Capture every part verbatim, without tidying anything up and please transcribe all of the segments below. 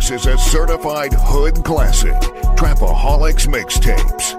This is a certified hood classic. Trapaholics Mixtapes.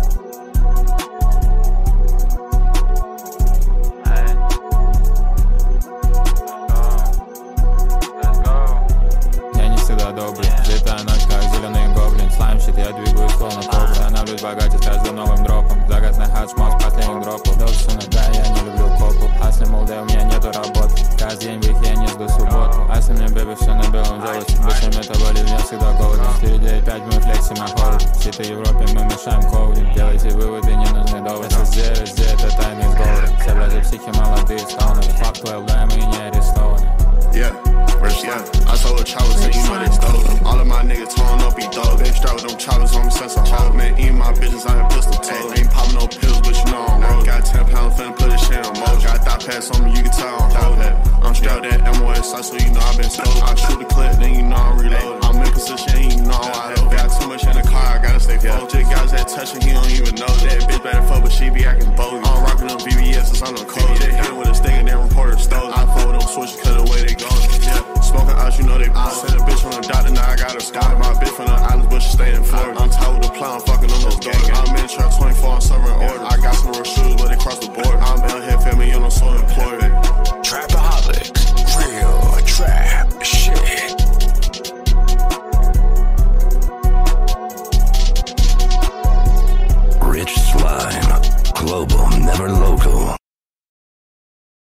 Я не всегда добрый, взлетаю ночь, как зеленый гоблин. Слайм щит, я двигаюсь словно кобра. Становлюсь богаче с каждым новым дропом. Загасный хат, шмот, последних дропов. Должен да, я не люблю копу. Асли, мол, да, у меня нету работы. Каждый день в их я не жду субботу. Асли, мне, бэби, все на белом золоте. Больше метаболизм, я всегда голоден. четыре девять пять, мы флексим на холоде. В сети Европе мы мешаем коудинг. Делайте выводы, не нужны доводы. эс эс джи, везде это тайны из голода. Все братья психи, молодые стаунеры. Факт твой, да, мы не арестованы. Yeah, first yeah. I sold with choppers and you know they stole them. All of my niggas torn up, he dope. They strapped with them choppers on me since a hoe. Man, eating my bitches, I had pistol told. Ain't popping no pills, but you know I'm rolled. Got ten pounds, finna put this shit on mold. Got thigh pads on me, you can tell I'm hold that. I'm strapped at M O S, so you know I've been stoked. I shoot a clip, then you know I'm reloaded. I'm in position, and you know I'm wide open. Got too much in the car, I gotta stay focused. Just guys that touch and he don't even know that. Bitch better fuck, but she be acting bold. I'm rocking them V V S's, I'm the code. Just hit with a stick and then reporter stole. I fold them switches, cause the way they go. Yeah. Smoking ice, you know they I sent a bitch from the doctor, now I got her scarred. My bitch from the islands, but she stay in Florida. I'm tired with the plow, I'm fucking on those doors. I'm in truck twenty-four, I'm serving order. I got some real shoes, but they cross the board. I'm out here filming, you know, so employed. Trapaholics, real trap.